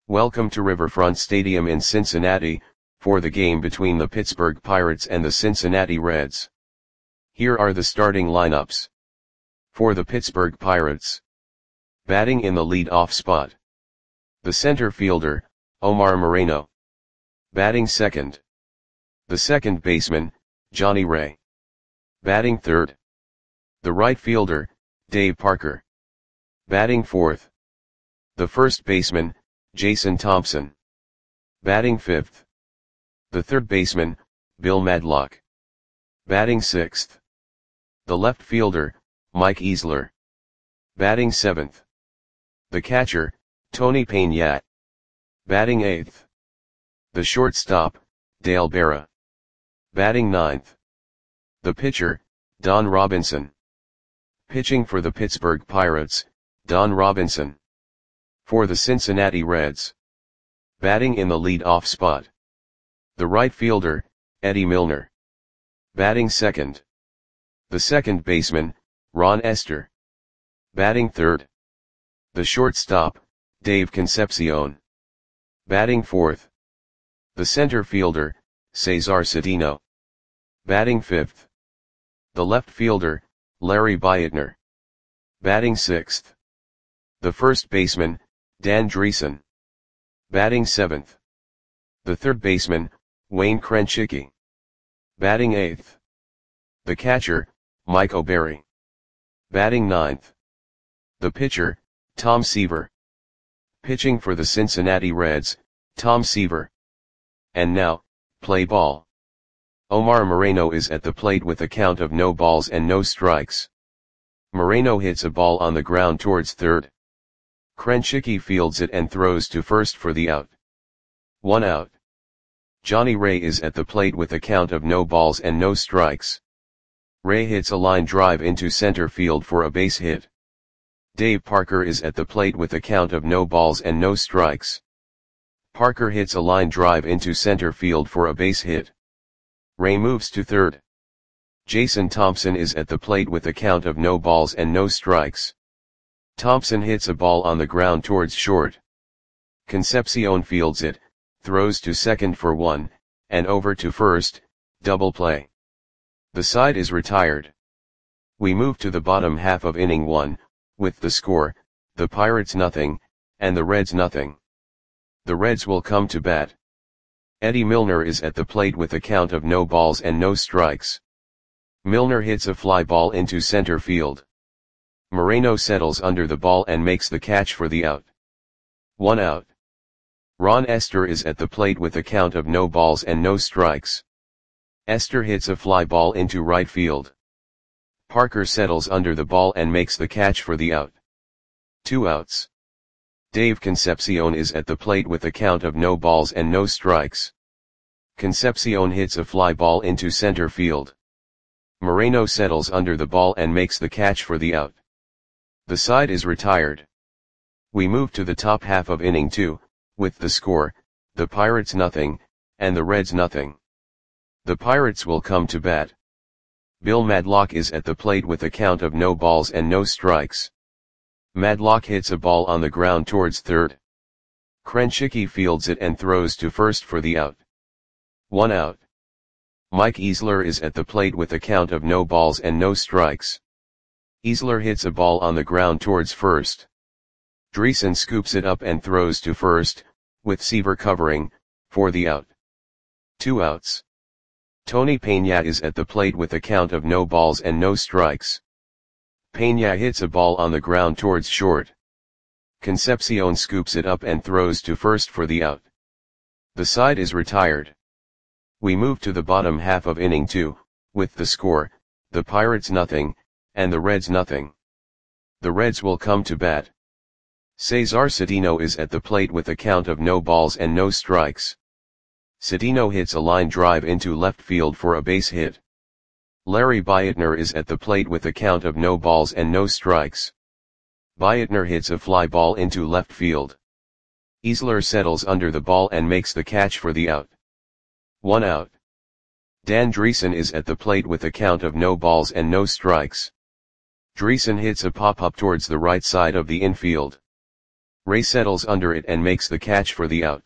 Welcome to Riverfront Stadium in Cincinnati, for the game between the Pittsburgh Pirates and the Cincinnati Reds. Here are the starting lineups. For the Pittsburgh Pirates. Batting in the lead-off spot. The center fielder, Omar Moreno. Batting second. The second baseman, Johnny Ray. Batting third. The right fielder, Dave Parker. Batting fourth. The first baseman, Jason Thompson. Batting fifth. The third baseman, Bill Madlock. Batting sixth. The left fielder, Mike Easler. Batting seventh. The catcher, Tony Peña. Batting eighth. The shortstop, Dale Berra. Batting ninth. The pitcher, Don Robinson. Pitching for the Pittsburgh Pirates, Don Robinson. For the Cincinnati Reds. Batting in the lead-off spot. The right fielder, Eddie Milner. Batting second. The second baseman, Ron Estes. Batting third. The shortstop, Dave Concepcion. Batting fourth. The center fielder, Cesar Cedeno. Batting fifth. The left fielder, Larry Beitner. Batting sixth. The first baseman, Dan Driessen. Batting seventh. The third baseman, Wayne Krenchicki. Batting eighth. The catcher, Mike O'Berry. Batting ninth. The pitcher, Tom Seaver. Pitching for the Cincinnati Reds, Tom Seaver. And now, play ball. Omar Moreno is at the plate with a count of no balls and no strikes. Moreno hits a ball on the ground towards third. Krenchicki fields it and throws to first for the out. 1 out. Johnny Ray is at the plate with a count of no balls and no strikes. Ray hits a line drive into center field for a base hit. Dave Parker is at the plate with a count of no balls and no strikes. Parker hits a line drive into center field for a base hit. Ray moves to third. Jason Thompson is at the plate with a count of no balls and no strikes. Thompson hits a ball on the ground towards short. Concepcion fields it, throws to second for 1, and over to first, double play. The side is retired. We move to the bottom half of inning 1, with the score, the Pirates nothing, and the Reds nothing. The Reds will come to bat. Eddie Milner is at the plate with a count of no balls and no strikes. Milner hits a fly ball into center field. Moreno settles under the ball and makes the catch for the out. 1 out. Ron Estes is at the plate with a count of no balls and no strikes. Estes hits a fly ball into right field. Parker settles under the ball and makes the catch for the out. 2 outs. Dave Concepcion is at the plate with a count of no balls and no strikes. Concepcion hits a fly ball into center field. Moreno settles under the ball and makes the catch for the out. The side is retired. We move to the top half of inning 2, with the score, the Pirates nothing, and the Reds nothing. The Pirates will come to bat. Bill Madlock is at the plate with a count of no balls and no strikes. Madlock hits a ball on the ground towards third. Krenchicki fields it and throws to first for the out. 1 out. Mike Easler is at the plate with a count of no balls and no strikes. Easler hits a ball on the ground towards first. Driessen scoops it up and throws to first, with Seaver covering, for the out. 2 outs. Tony Peña is at the plate with a count of no balls and no strikes. Peña hits a ball on the ground towards short. Concepcion scoops it up and throws to first for the out. The side is retired. We move to the bottom half of inning 2, with the score, the Pirates nothing, and the Reds nothing. The Reds will come to bat. Cesar Cedeno is at the plate with a count of no balls and no strikes. Cedeno hits a line drive into left field for a base hit. Larry Beitner is at the plate with a count of no balls and no strikes. Beitner hits a fly ball into left field. Easler settles under the ball and makes the catch for the out. 1 out. Dan Driessen is at the plate with a count of no balls and no strikes. Driessen hits a pop-up towards the right side of the infield. Ray settles under it and makes the catch for the out.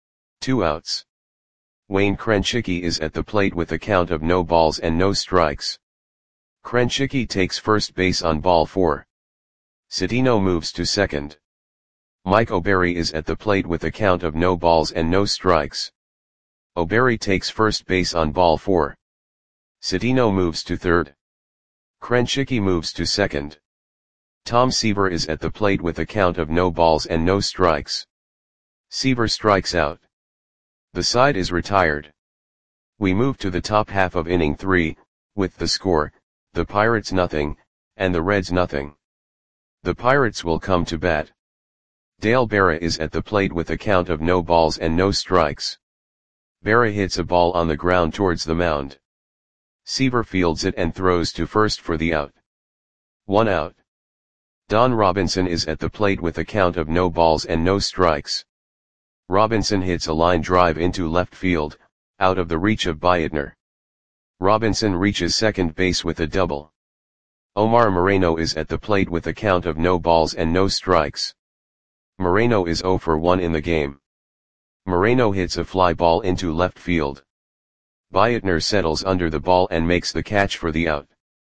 2 outs. Wayne Krenchicki is at the plate with a count of no balls and no strikes. Krenchicki takes first base on ball 4. Citino moves to second. Mike O'Berry is at the plate with a count of no balls and no strikes. O'Berry takes first base on ball 4. Citino moves to third. Krenchicki moves to second. Tom Seaver is at the plate with a count of no balls and no strikes. Seaver strikes out. The side is retired. We move to the top half of inning 3, with the score, the Pirates nothing, and the Reds nothing. The Pirates will come to bat. Dale Berra is at the plate with a count of no balls and no strikes. Berra hits a ball on the ground towards the mound. Seaver fields it and throws to first for the out. 1 out. Don Robinson is at the plate with a count of no balls and no strikes. Robinson hits a line drive into left field, out of the reach of Beitner. Robinson reaches second base with a double. Omar Moreno is at the plate with a count of no balls and no strikes. Moreno is 0 for 1 in the game. Moreno hits a fly ball into left field. Beitner settles under the ball and makes the catch for the out.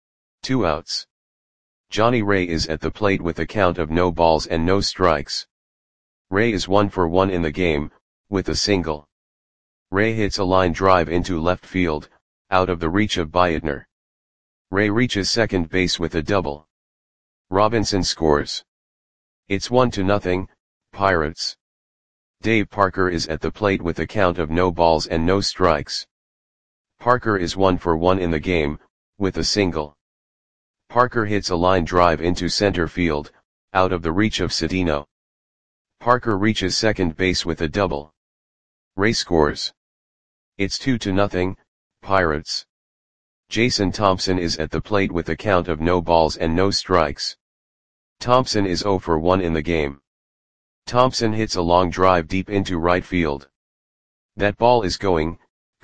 2 outs. Johnny Ray is at the plate with a count of no balls and no strikes. Ray is 1 for 1 in the game, with a single. Ray hits a line drive into left field, out of the reach of Beitner. Ray reaches second base with a double. Robinson scores. It's 1-0, Pirates. Dave Parker is at the plate with a count of no balls and no strikes. Parker is 1 for 1 in the game, with a single. Parker hits a line drive into center field, out of the reach of Citino. Parker reaches second base with a double. Ray scores. It's 2-0, Pirates. Jason Thompson is at the plate with a count of no balls and no strikes. Thompson is 0 for 1 in the game. Thompson hits a long drive deep into right field. That ball is gone.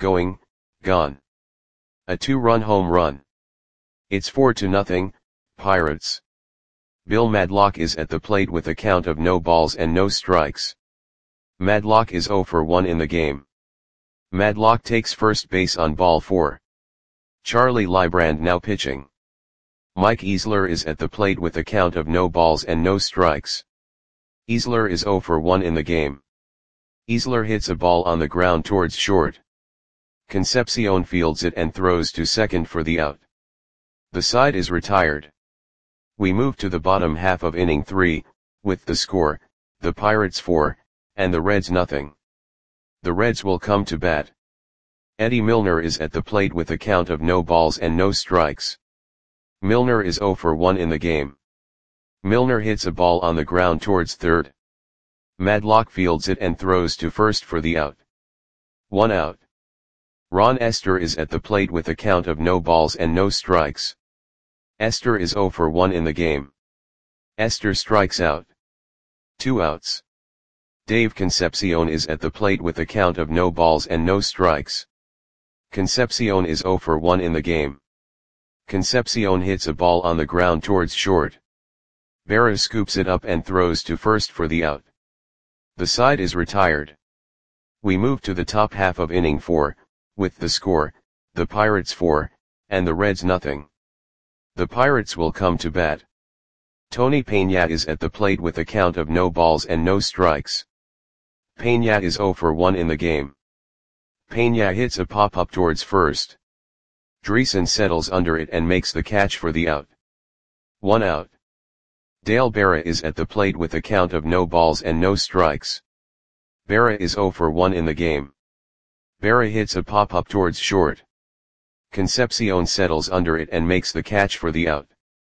A 2-run home run. It's 4-0, Pirates. Bill Madlock is at the plate with a count of no balls and no strikes. Madlock is 0 for 1 in the game. Madlock takes first base on ball 4. Charlie Leibrand now pitching. Mike Easler is at the plate with a count of no balls and no strikes. Easler is 0 for 1 in the game. Easler hits a ball on the ground towards short. Concepcion fields it and throws to second for the out. The side is retired. We move to the bottom half of inning 3, with the score, the Pirates 4, and the Reds nothing. The Reds will come to bat. Eddie Milner is at the plate with a count of no balls and no strikes. Milner is 0 for 1 in the game. Milner hits a ball on the ground towards third. Madlock fields it and throws to first for the out. 1 out. Ron Esther is at the plate with a count of no balls and no strikes. Esther is 0 for 1 in the game. Esther strikes out. 2 outs. Dave Concepcion is at the plate with a count of no balls and no strikes. Concepcion is 0 for 1 in the game. Concepcion hits a ball on the ground towards short. Berra scoops it up and throws to first for the out. The side is retired. We move to the top half of inning 4, with the score, the Pirates 4, and the Reds nothing. The Pirates will come to bat. Tony Peña is at the plate with a count of no balls and no strikes. Peña is 0 for 1 in the game. Peña hits a pop-up towards first. Dreesen settles under it and makes the catch for the out. 1 out. Dale Berra is at the plate with a count of no balls and no strikes. Berra is 0 for 1 in the game. Berra hits a pop-up towards short. Concepcion settles under it and makes the catch for the out.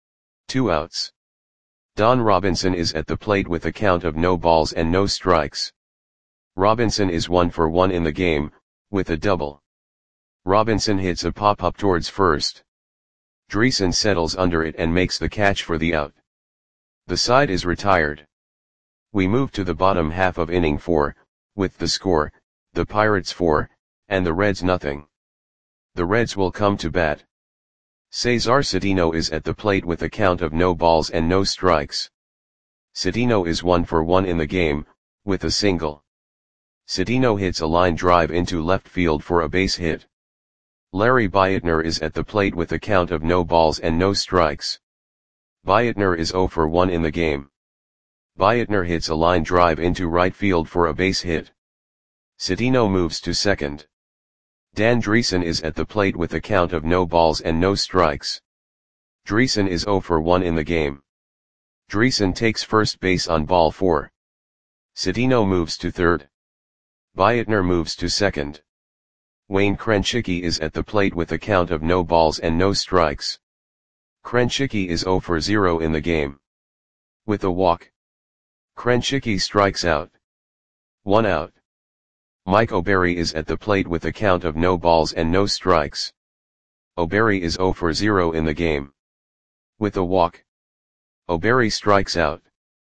2 outs. Don Robinson is at the plate with a count of no balls and no strikes. Robinson is 1 for 1 in the game, with a double. Robinson hits a pop-up towards first. Dreesen settles under it and makes the catch for the out. The side is retired. We move to the bottom half of inning 4, with the score, the Pirates 4, and the Reds nothing. The Reds will come to bat. Cesar Citino is at the plate with a count of no balls and no strikes. Cedeno is 1 for 1 in the game, with a single. Cedeno hits a line drive into left field for a base hit. Larry Bietner is at the plate with a count of no balls and no strikes. Bietner is 0 for 1 in the game. Bietner hits a line drive into right field for a base hit. Cedeno moves to second. Dan Driessen is at the plate with a count of no balls and no strikes. Driessen is 0 for 1 in the game. Driessen takes first base on ball 4. Cedeno moves to third. Bietner moves to second. Wayne Krenchicki is at the plate with a count of no balls and no strikes. Krenchicki is 0 for 0 in the game. With a walk. Krenchicki strikes out. 1 out. Mike O'Berry is at the plate with a count of no balls and no strikes. O'Berry is 0 for 0 in the game. With a walk. O'Berry strikes out.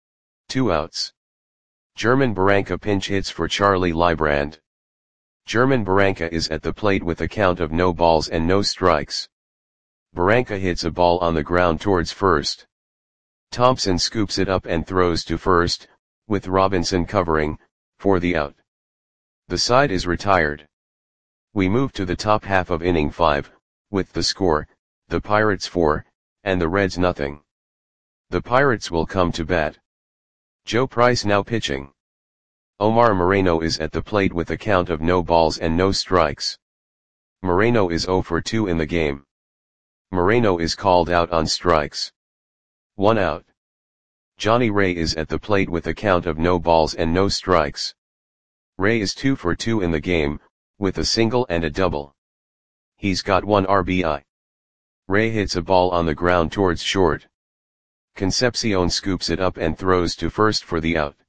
2 outs. German Barranca pinch hits for Charlie Leibrand. German Barranca is at the plate with a count of no balls and no strikes. Barranca hits a ball on the ground towards first. Thompson scoops it up and throws to first, with Robinson covering, for the out. The side is retired. We move to the top half of inning 5, with the score, the Pirates 4, and the Reds nothing. The Pirates will come to bat. Joe Price now pitching. Omar Moreno is at the plate with a count of no balls and no strikes. Moreno is 0 for 2 in the game. Moreno is called out on strikes. 1 out. Johnny Ray is at the plate with a count of no balls and no strikes. Ray is 2 for 2 in the game, with a single and a double. He's got 1 RBI. Ray hits a ball on the ground towards short. Concepcion scoops it up and throws to first for the out.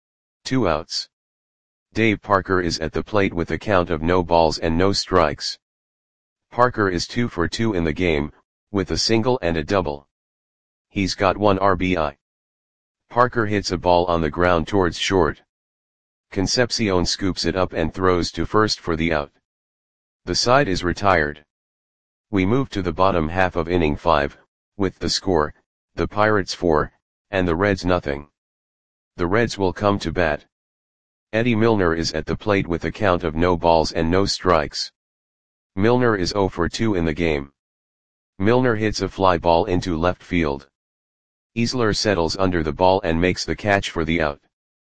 2 outs. Dave Parker is at the plate with a count of no balls and no strikes. Parker is 2 for 2 in the game, with a single and a double. He's got 1 RBI. Parker hits a ball on the ground towards short. Concepcion scoops it up and throws to first for the out. The side is retired. We move to the bottom half of inning 5, with the score, the Pirates 4, and the Reds nothing. The Reds will come to bat. Eddie Milner is at the plate with a count of no balls and no strikes. Milner is 0 for 2 in the game. Milner hits a fly ball into left field. Easler settles under the ball and makes the catch for the out.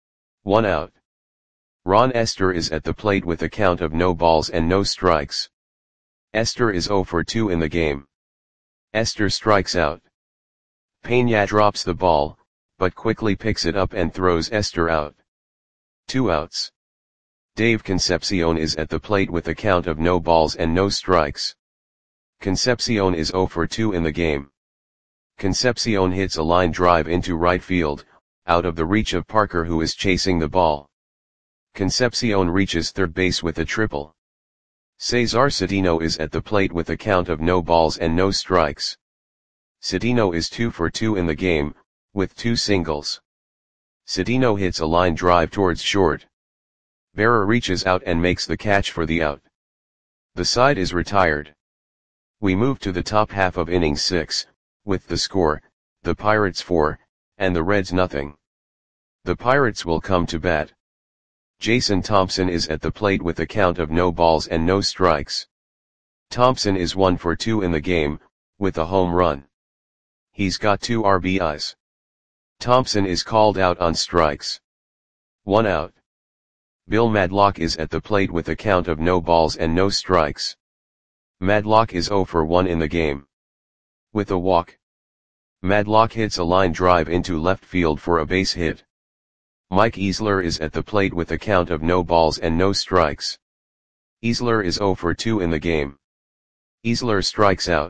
1 out. Ron Esther is at the plate with a count of no balls and no strikes. Esther is 0 for 2 in the game. Esther strikes out. Peña drops the ball, but quickly picks it up and throws Esther out. 2 outs. Dave Concepcion is at the plate with a count of no balls and no strikes. Concepcion is 0 for 2 in the game. Concepcion hits a line drive into right field, out of the reach of Parker who is chasing the ball. Concepcion reaches third base with a triple. Cesar Cedeno is at the plate with a count of no balls and no strikes. Cedeno is 2 for 2 in the game, with 2 singles. Cedeno hits a line drive towards short. Berra reaches out and makes the catch for the out. The side is retired. We move to the top half of inning 6, with the score, the Pirates 4, and the Reds nothing. The Pirates will come to bat. Jason Thompson is at the plate with a count of no balls and no strikes. Thompson is 1 for 2 in the game, with a home run. He's got 2 RBIs. Thompson is called out on strikes. 1 out. Bill Madlock is at the plate with a count of no balls and no strikes. Madlock is 0 for 1 in the game. With a walk. Madlock hits a line drive into left field for a base hit. Mike Easler is at the plate with a count of no balls and no strikes. Easler is 0 for 2 in the game. Easler strikes out.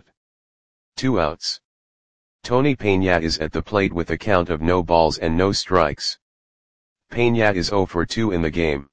2 outs. Tony Peña is at the plate with a count of no balls and no strikes. Peña is 0 for 2 in the game.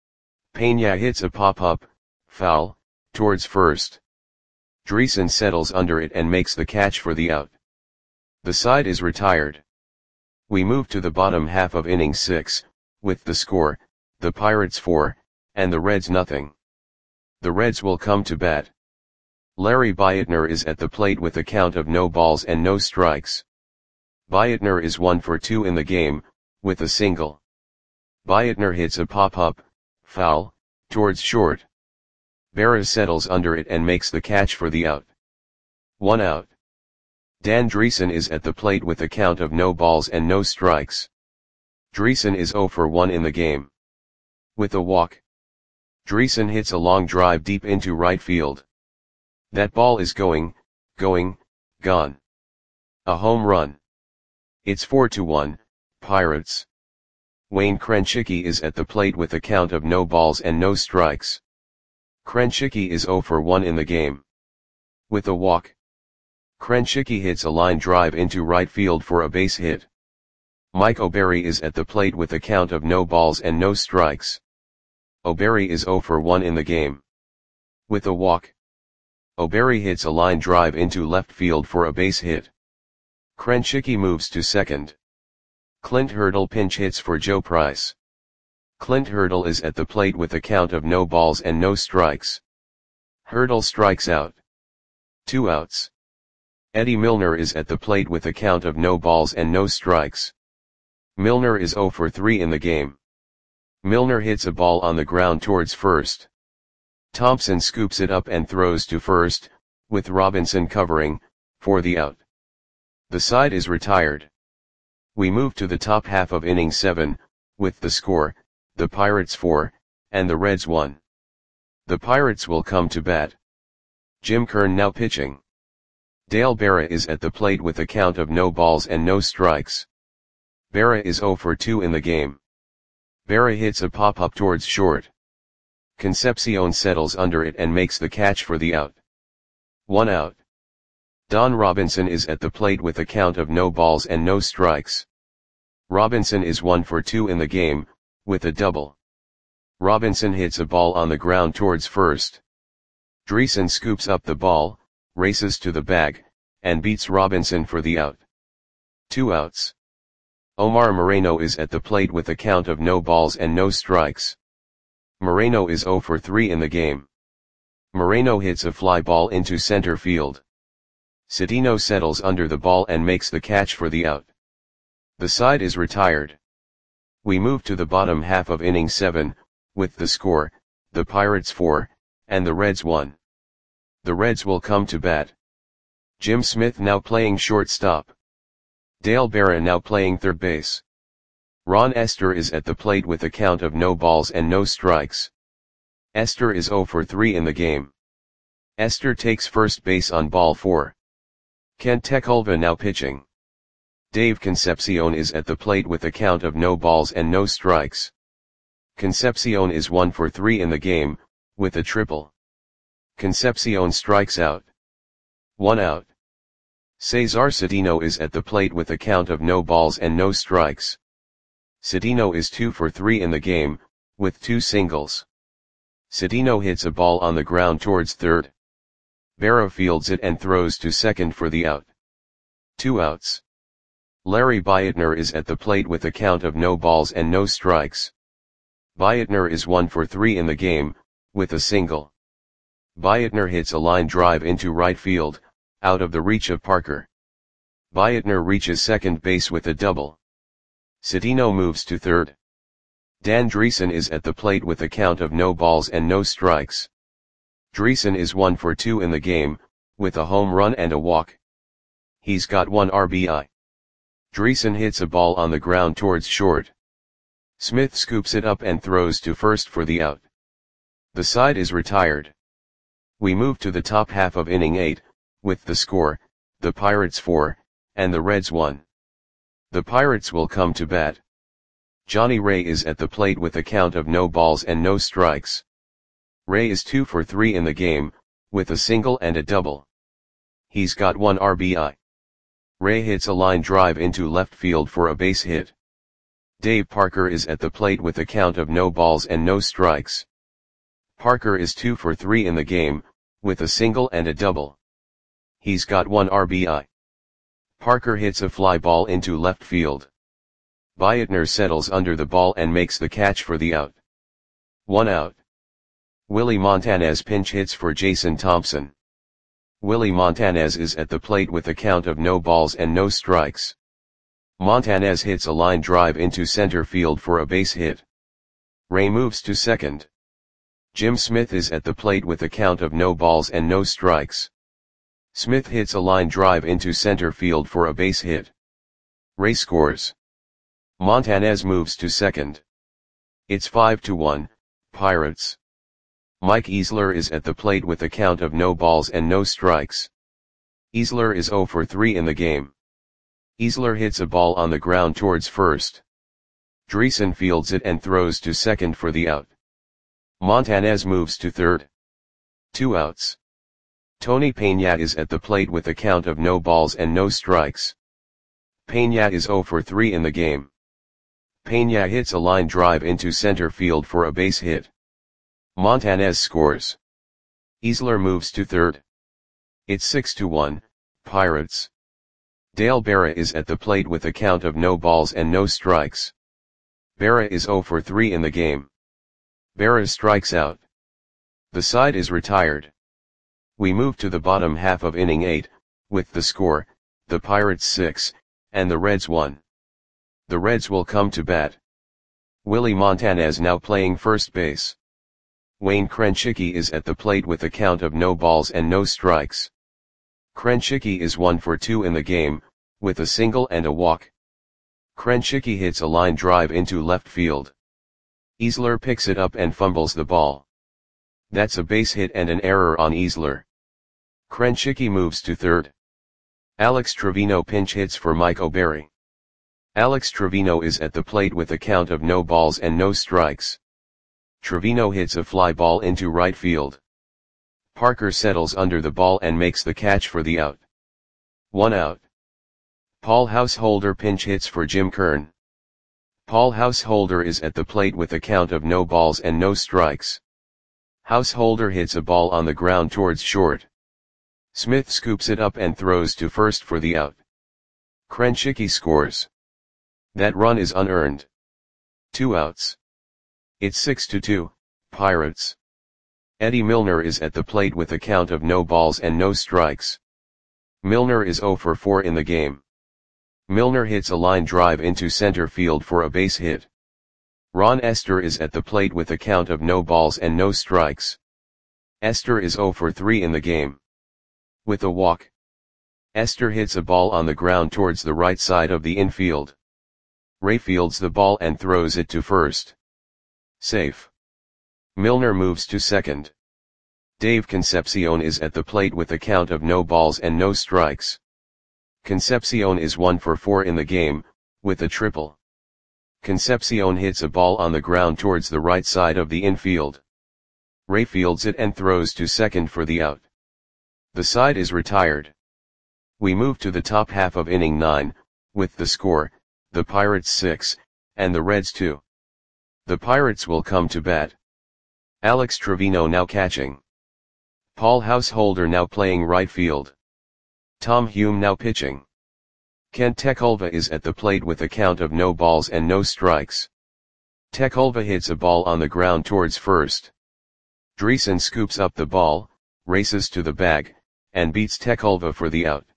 Peña hits a pop-up, foul, towards first. Driessen settles under it and makes the catch for the out. The side is retired. We move to the bottom half of inning 6, with the score, the Pirates 4, and the Reds nothing. The Reds will come to bat. Larry Bietner is at the plate with a count of no balls and no strikes. Biatner is 1 for 2 in the game, with a single. Biatner hits a pop-up, foul, towards short. Berra settles under it and makes the catch for the out. 1 out. Dan Driessen is at the plate with a count of no balls and no strikes. Driessen is 0 for 1 in the game. With a walk. Driessen hits a long drive deep into right field. That ball is gone. A home run. It's 4-1, Pirates. Wayne Krensicki is at the plate with a count of no balls and no strikes. Krensicki is 0 for 1 in the game. With a walk. Krensicki hits a line drive into right field for a base hit. Mike O'Berry is at the plate with a count of no balls and no strikes. O'Berry is 0 for 1 in the game. With a walk. O'Berry hits a line drive into left field for a base hit. Krensicki moves to second. Clint Hurdle pinch hits for Joe Price. Clint Hurdle is at the plate with a count of no balls and no strikes. Hurdle strikes out. 2 outs. Eddie Milner is at the plate with a count of no balls and no strikes. Milner is 0 for 3 in the game. Milner hits a ball on the ground towards first. Thompson scoops it up and throws to first, with Robinson covering, for the out. The side is retired. We move to the top half of inning 7, with the score, the Pirates 4, and the Reds 1. The Pirates will come to bat. Jim Kern now pitching. Dale Berra is at the plate with a count of no balls and no strikes. Berra is 0 for 2 in the game. Berra hits a pop-up towards short. Concepcion settles under it and makes the catch for the out. 1 out. Don Robinson is at the plate with a count of no balls and no strikes. Robinson is 1 for 2 in the game, with a double. Robinson hits a ball on the ground towards first. Driessen scoops up the ball, races to the bag, and beats Robinson for the out. 2 outs. Omar Moreno is at the plate with a count of no balls and no strikes. Moreno is 0 for 3 in the game. Moreno hits a fly ball into center field. Cedeno settles under the ball and makes the catch for the out. The side is retired. We move to the bottom half of inning 7, with the score, the Pirates 4, and the Reds 1. The Reds will come to bat. Jim Smith now playing shortstop. Dale Berra now playing third base. Ron Esther is at the plate with a count of no balls and no strikes. Esther is 0 for 3 in the game. Esther takes first base on ball 4. Kent Tekulve now pitching. Dave Concepcion is at the plate with a count of no balls and no strikes. Concepcion is 1 for 3 in the game, with a triple. Concepcion strikes out. 1 out. Cesar Cedeno is at the plate with a count of no balls and no strikes. Cedeno is 2 for 3 in the game, with 2 singles. Cedeno hits a ball on the ground towards third. Berra fields it and throws to second for the out. 2 outs. Larry Biatner is at the plate with a count of no balls and no strikes. Biatner is 1 for 3 in the game, with a single. Biatner hits a line drive into right field, out of the reach of Parker. Biatner reaches second base with a double. Cedeno moves to third. Dan Driessen is at the plate with a count of no balls and no strikes. Driessen is 1 for 2 in the game, with a home run and a walk. He's got 1 RBI. Driessen hits a ball on the ground towards short. Smith scoops it up and throws to first for the out. The side is retired. We move to the top half of inning 8, with the score, the Pirates 4, and the Reds 1. The Pirates will come to bat. Johnny Ray is at the plate with a count of no balls and no strikes. Ray is 2 for 3 in the game, with a single and a double. He's got 1 RBI. Ray hits a line drive into left field for a base hit. Dave Parker is at the plate with a count of no balls and no strikes. Parker is 2 for 3 in the game, with a single and a double. He's got 1 RBI. Parker hits a fly ball into left field. Biatner settles under the ball and makes the catch for the out. 1 out. Willie Montanez pinch hits for Jason Thompson. Willie Montanez is at the plate with a count of no balls and no strikes. Montanez hits a line drive into center field for a base hit. Ray moves to second. Jim Smith is at the plate with a count of no balls and no strikes. Smith hits a line drive into center field for a base hit. Ray scores. Montanez moves to second. It's 5-1, Pirates. Mike Easler is at the plate with a count of no balls and no strikes. Easler is 0 for 3 in the game. Easler hits a ball on the ground towards first. Dreesen fields it and throws to second for the out. Montanez moves to third. 2 outs. Tony Peña is at the plate with a count of no balls and no strikes. Peña is 0 for 3 in the game. Peña hits a line drive into center field for a base hit. Montanez scores. Easler moves to third. It's 6-1, Pirates. Dale Berra is at the plate with a count of no balls and no strikes. Berra is 0 for 3 in the game. Berra strikes out. The side is retired. We move to the bottom half of inning 8, with the score, the Pirates 6, and the Reds 1. The Reds will come to bat. Willie Montanez now playing first base. Wayne Krenchicki is at the plate with a count of no balls and no strikes. Krenchicki is 1 for 2 in the game, with a single and a walk. Krenchicki hits a line drive into left field. Easler picks it up and fumbles the ball. That's a base hit and an error on Easler. Krenchicki moves to third. Alex Trevino pinch hits for Mike O'Berry. Alex Trevino is at the plate with a count of no balls and no strikes. Trevino hits a fly ball into right field. Parker settles under the ball and makes the catch for the out. 1 out. Paul Householder pinch hits for Jim Kern. Paul Householder is at the plate with a count of no balls and no strikes. Householder hits a ball on the ground towards short. Smith scoops it up and throws to first for the out. Krenchicki scores. That run is unearned. 2 outs. It's 6-2, Pirates. Eddie Milner is at the plate with a count of no balls and no strikes. Milner is 0 for 4 in the game. Milner hits a line drive into center field for a base hit. Ron Esther is at the plate with a count of no balls and no strikes. Esther is 0 for 3 in the game. With a walk. Esther hits a ball on the ground towards the right side of the infield. Ray fields the ball and throws it to first. Safe. Milner moves to second. Dave Concepcion is at the plate with a count of no balls and no strikes. Concepcion is 1 for 4 in the game, with a triple. Concepcion hits a ball on the ground towards the right side of the infield. Ray fields it and throws to second for the out. The side is retired. We move to the top half of inning 9, with the score, the Pirates 6, and the Reds 2. The Pirates will come to bat. Alex Trevino now catching. Paul Householder now playing right field. Tom Hume now pitching. Kent Tekulve is at the plate with a count of no balls and no strikes. Tekulve hits a ball on the ground towards first. Dreesen scoops up the ball, races to the bag, and beats Tekulve for the out.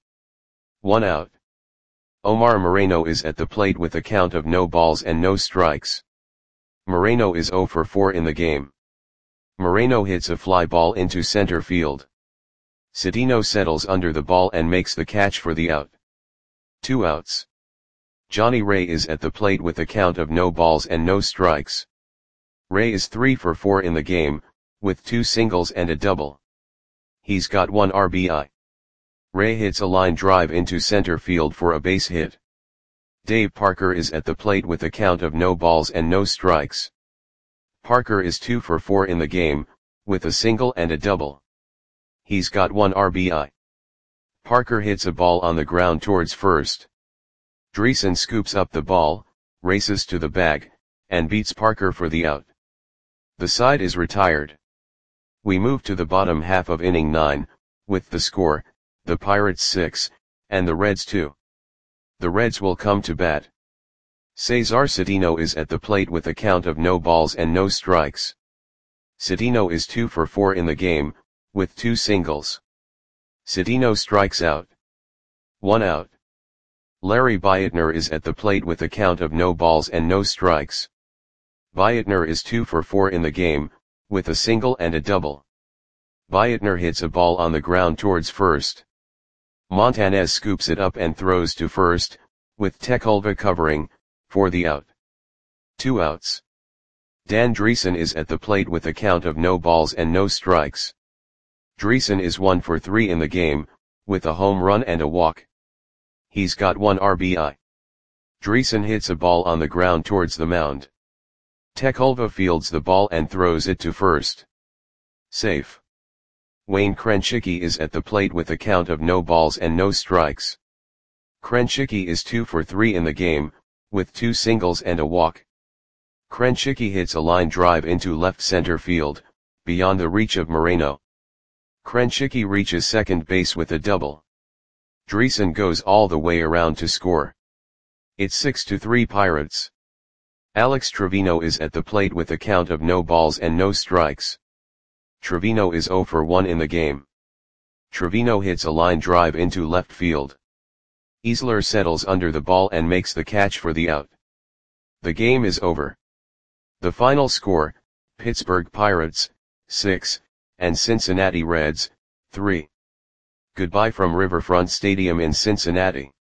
1 out. Omar Moreno is at the plate with a count of no balls and no strikes. Moreno is 0 for 4 in the game. Moreno hits a fly ball into center field. Cedeno settles under the ball and makes the catch for the out. 2 outs. Johnny Ray is at the plate with a count of no balls and no strikes. Ray is 3 for 4 in the game, with 2 singles and a double. He's got 1 RBI. Ray hits a line drive into center field for a base hit. Dave Parker is at the plate with a count of no balls and no strikes. Parker is 2 for 4 in the game, with a single and a double. He's got 1 RBI. Parker hits a ball on the ground towards first. Dreesen scoops up the ball, races to the bag, and beats Parker for the out. The side is retired. We move to the bottom half of inning 9, with the score, the Pirates 6, and the Reds 2. The Reds will come to bat. Cesar Cedeno is at the plate with a count of no balls and no strikes. Cedeno is 2 for 4 in the game, with 2 singles. Cedeno strikes out. 1 out. Larry Beitner is at the plate with a count of no balls and no strikes. Beitner is 2 for 4 in the game, with a single and a double. Beitner hits a ball on the ground towards first. Montanez scoops it up and throws to first, with Tekulve covering, for the out. 2 outs. Dan Driessen is at the plate with a count of no balls and no strikes. Driessen is 1 for 3 in the game, with a home run and a walk. He's got 1 RBI. Driessen hits a ball on the ground towards the mound. Tekulve fields the ball and throws it to first. Safe. Wayne Krenchicki is at the plate with a count of no balls and no strikes. Krenchicki is 2 for 3 in the game, with 2 singles and a walk. Krenchicki hits a line drive into left center field, beyond the reach of Moreno. Krenchicki reaches second base with a double. Driessen goes all the way around to score. It's 6-3 Pirates. Alex Trevino is at the plate with a count of no balls and no strikes. Trevino is 0 for 1 in the game. Trevino hits a line drive into left field. Easler settles under the ball and makes the catch for the out. The game is over. The final score, Pittsburgh Pirates, 6, and Cincinnati Reds, 3. Goodbye from Riverfront Stadium in Cincinnati.